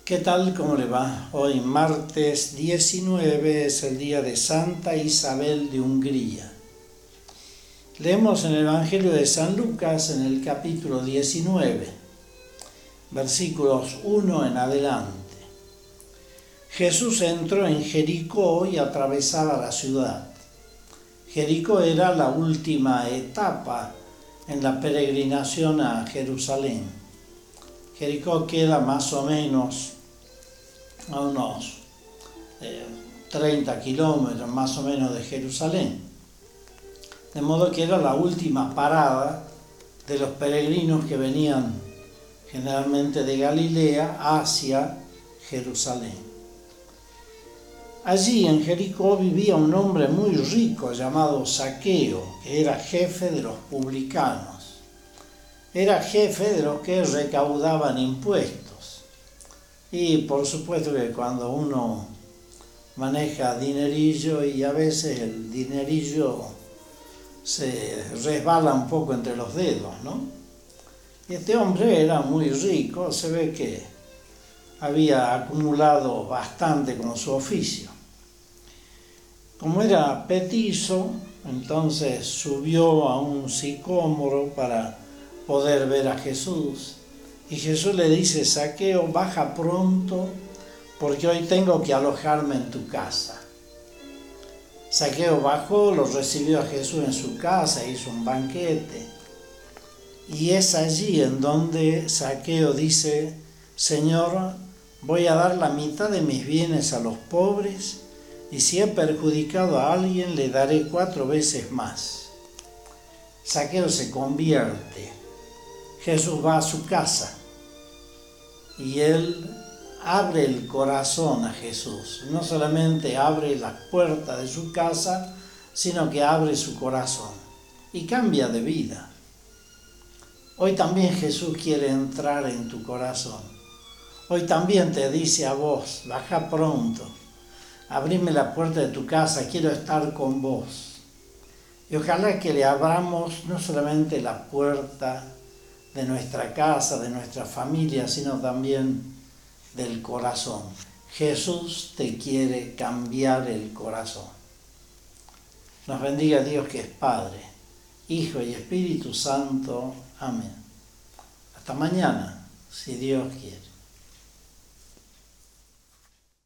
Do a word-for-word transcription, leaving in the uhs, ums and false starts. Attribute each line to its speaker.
Speaker 1: ¿Qué tal? ¿Cómo le va? Hoy martes diecinueve es el día de Santa Isabel de Hungría. Leemos en el Evangelio de San Lucas en el capítulo diecinueve, versículos uno en adelante. Jesús entró en Jericó y atravesaba la ciudad. Jericó era la última etapa en la peregrinación a Jerusalén. Jericó queda más o menos a unos eh, treinta kilómetros más o menos de Jerusalén. De modo que era la última parada de los peregrinos que venían generalmente de Galilea hacia Jerusalén. Allí en Jericó vivía un hombre muy rico llamado Zaqueo, que era jefe de los publicanos. Era jefe de los que recaudaban impuestos. Y por supuesto que cuando uno maneja dinerillo y a veces el dinerillo se resbala un poco entre los dedos, ¿no? Y este hombre era muy rico, se ve que había acumulado bastante con su oficio. Como era petizo, entonces subió a un sicómoro para poder ver a Jesús. Y Jesús le dice: Zaqueo, baja pronto, porque hoy tengo que alojarme en tu casa. Zaqueo bajó, lo recibió a Jesús en su casa, hizo un banquete. Y es allí en donde Zaqueo dice: Señor, voy a dar la mitad de mis bienes a los pobres, y si he perjudicado a alguien, le daré cuatro veces más. Zaqueo se convierte. Jesús va a su casa y él abre el corazón a Jesús. No solamente abre las puertas de su casa, sino que abre su corazón y cambia de vida. Hoy también Jesús quiere entrar en tu corazón. Hoy también te dice a vos: baja pronto, abrime la puerta de tu casa, quiero estar con vos. Y ojalá que le abramos no solamente la puerta de nuestra casa, de nuestra familia, sino también del corazón. Jesús te quiere cambiar el corazón. Nos bendiga Dios, que es Padre, Hijo y Espíritu Santo. Amén. Hasta mañana, si Dios quiere.